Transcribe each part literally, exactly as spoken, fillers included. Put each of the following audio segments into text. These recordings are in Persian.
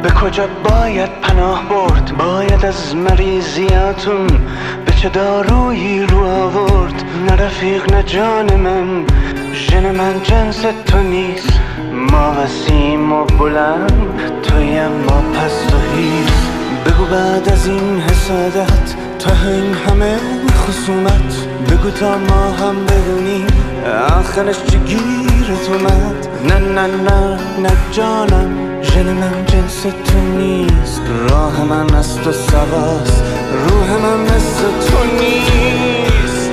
به کجا باید پناه برد؟ باید از مریضیاتون به چه دارویی رو آورد؟ نه رفیق نه جان من، ژن من جنس تو نیست. ما وسیم و بلند، تویم ما پست و هیست. بگو بعد از این حسادت، تا این همه خصومت، بگو تا ما هم بدونیم آخرش چه گیرت اومد. نه نه نه نه جانم، ژن من جنس تو نیست. راه من از تو سواست، روح من مثل تو نیست.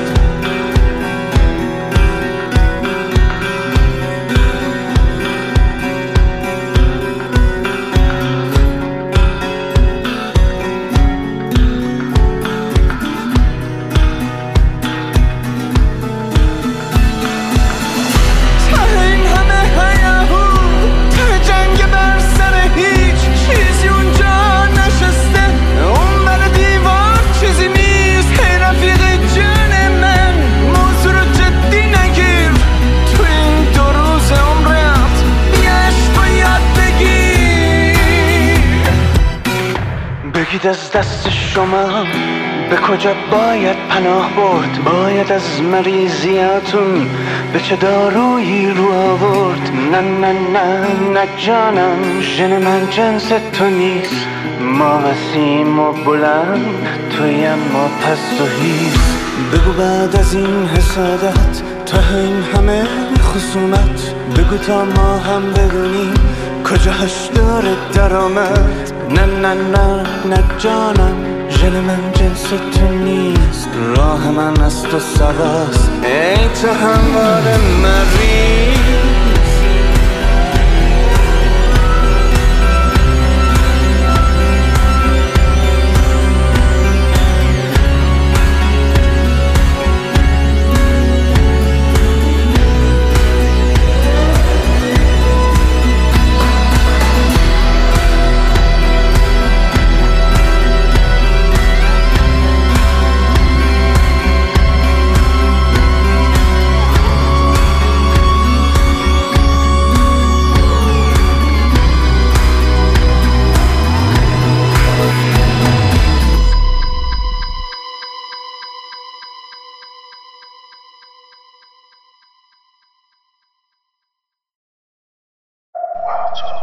بگید از دست شما به کجا باید پناه برد؟ باید از مریضیاتون به چه دارویی رو آورد؟ نه نه نه نه جانم، ژن من جنس تو نیست. ما وسیم و بلند، تویم ما پست و هیست. بگو بعد از این حسادت، تا این همه خصومت، بگو تا ما هم بدونیم کجاش داره درآمد. نه نه نه نه جانم، ژن من جنس تو نیست. راه من از تو سواست، ای تو همواره مریض. Wow.